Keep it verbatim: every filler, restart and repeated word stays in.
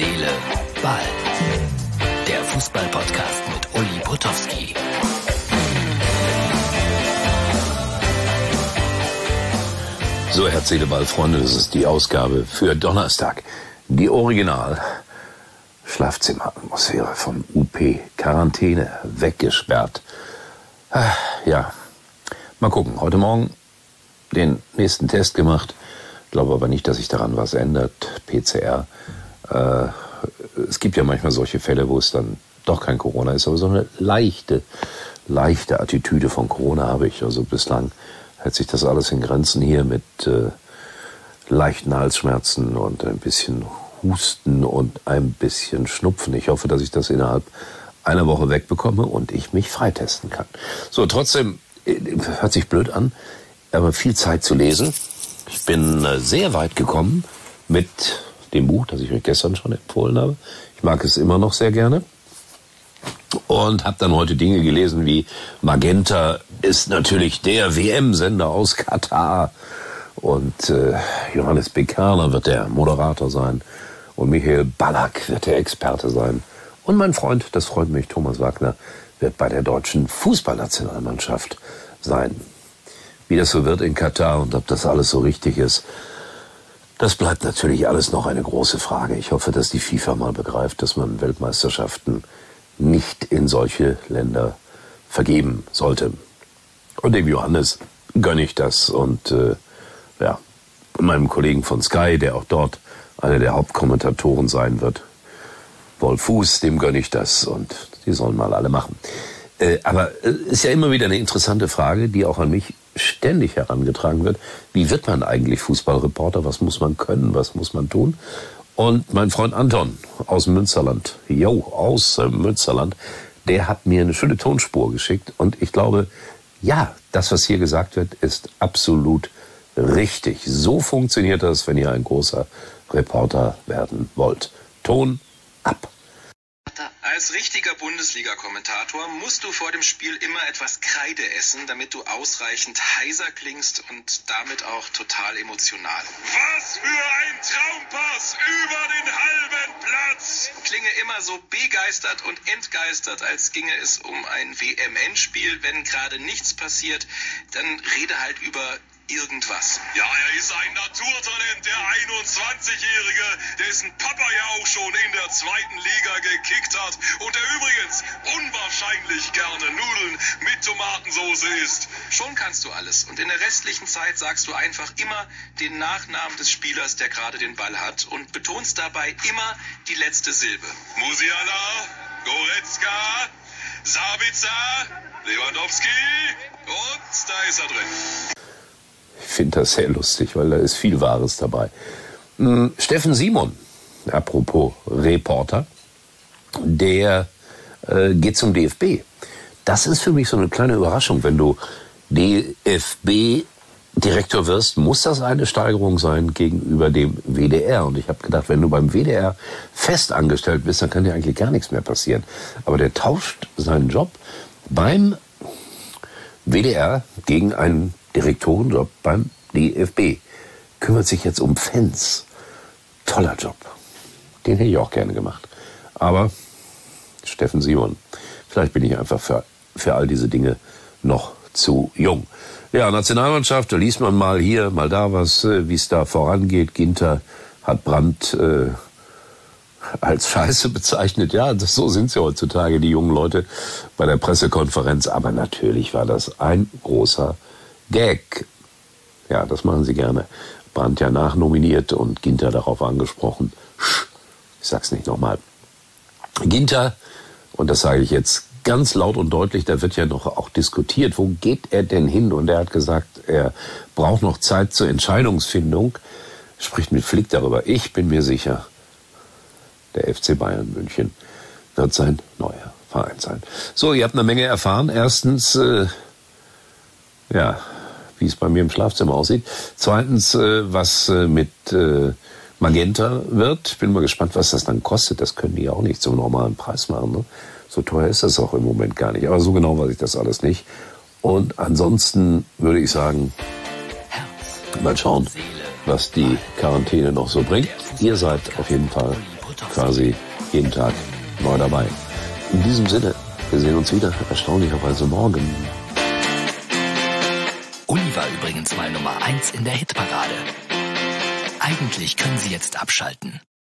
Seele, Ball. Der Fußball-Podcast mit Uli Potowski. So, Herz, Seele, Ball, Freunde, das ist die Ausgabe für Donnerstag. Die Original Schlafzimmeratmosphäre vom U P. Quarantäne, weggesperrt. Ah, ja, mal gucken. Heute Morgen den nächsten Test gemacht. Glaube aber nicht, dass sich daran was ändert. P C R. Äh, es gibt ja manchmal solche Fälle, wo es dann doch kein Corona ist, aber so eine leichte, leichte Attitüde von Corona habe ich. Also bislang hält sich das alles in Grenzen hier mit äh, leichten Halsschmerzen und ein bisschen Husten und ein bisschen Schnupfen. Ich hoffe, dass ich das innerhalb einer Woche wegbekomme und ich mich freitesten kann. So, trotzdem, äh, hört sich blöd an, aber viel Zeit zu lesen. Ich bin äh, sehr weit gekommen mit dem Buch, das ich euch gestern schon empfohlen habe. Ich mag es immer noch sehr gerne. Und habe dann heute Dinge gelesen wie Magenta ist natürlich der W M-Sender aus Katar. Und äh, Johannes Bekerner wird der Moderator sein. Und Michael Ballack wird der Experte sein. Und mein Freund, das freut mich, Thomas Wagner, wird bei der deutschen Fußballnationalmannschaft sein. Wie das so wird in Katar und ob das alles so richtig ist, das bleibt natürlich alles noch eine große Frage. Ich hoffe, dass die FIFA mal begreift, dass man Weltmeisterschaften nicht in solche Länder vergeben sollte. Und dem Johannes gönne ich das. Und äh, ja, meinem Kollegen von Sky, der auch dort einer der Hauptkommentatoren sein wird, Wolf Fuß, dem gönne ich das. Und die sollen mal alle machen. Äh, aber es äh, ist ja immer wieder eine interessante Frage, die auch an mich ständig herangetragen wird. Wie wird man eigentlich Fußballreporter? Was muss man können? Was muss man tun? Und mein Freund Anton aus Münsterland, jo, aus äh, Münsterland, der hat mir eine schöne Tonspur geschickt. Und ich glaube, ja, das, was hier gesagt wird, ist absolut richtig. So funktioniert das, wenn ihr ein großer Reporter werden wollt. Ton ab. Als richtiger Bundesliga-Kommentator musst du vor dem Spiel immer etwas Kreide essen, damit du ausreichend heiser klingst und damit auch total emotional. Was für ein Traumpass über den halben Platz! Klinge immer so begeistert und entgeistert, als ginge es um ein W M-Endspiel. Wenn gerade nichts passiert, dann rede halt über irgendwas. Ja, er ist ein Naturtalent, der einundzwanzigjährige, dessen Papa ja auch schon in der zweiten Liga gekickt hat und der übrigens unwahrscheinlich gerne Nudeln mit Tomatensauce isst. Schon kannst du alles und in der restlichen Zeit sagst du einfach immer den Nachnamen des Spielers, der gerade den Ball hat und betonst dabei immer die letzte Silbe. Musiala, Goretzka, Sabitzer, Lewandowski und da ist er drin. Ich finde das sehr lustig, weil da ist viel Wahres dabei. Hm, Steffen Simon, apropos Reporter, der äh, geht zum D F B. Das ist für mich so eine kleine Überraschung. Wenn du D F B-Direktor wirst, muss das eine Steigerung sein gegenüber dem W D R. Und ich habe gedacht, wenn du beim W D R fest angestellt bist, dann kann dir eigentlich gar nichts mehr passieren. Aber der tauscht seinen Job beim W D R gegen einen Direktorenjob beim D F B. Kümmert sich jetzt um Fans. Toller Job. Den hätte ich auch gerne gemacht. Aber Steffen Simon, vielleicht bin ich einfach für, für all diese Dinge noch zu jung. Ja, Nationalmannschaft, da liest man mal hier, mal da was, wie es da vorangeht. Ginter hat Brandt äh, als Scheiße bezeichnet. Ja, das, so sind sie heutzutage, die jungen Leute bei der Pressekonferenz. Aber natürlich war das ein großer Gag. Ja, das machen sie gerne. Brandt ja nachnominiert und Ginter darauf angesprochen. Ich sag's nicht nochmal. Ginter, und das sage ich jetzt ganz laut und deutlich, da wird ja noch auch diskutiert, wo geht er denn hin? Und er hat gesagt, er braucht noch Zeit zur Entscheidungsfindung. Spricht mit Flick darüber. Ich bin mir sicher, der F C Bayern München wird sein neuer Verein sein. So, ihr habt eine Menge erfahren. Erstens, äh, ja, wie es bei mir im Schlafzimmer aussieht. Zweitens, äh, was äh, mit äh, Magenta wird. Ich bin mal gespannt, was das dann kostet. Das können die ja auch nicht zum normalen Preis machen. Ne? So teuer ist das auch im Moment gar nicht. Aber so genau weiß ich das alles nicht. Und ansonsten würde ich sagen, mal schauen, was die Quarantäne noch so bringt. Ihr seid auf jeden Fall quasi jeden Tag neu dabei. In diesem Sinne, wir sehen uns wieder, erstaunlicherweise morgen. Uli war übrigens mal Nummer eins in der Hitparade. Eigentlich können Sie jetzt abschalten.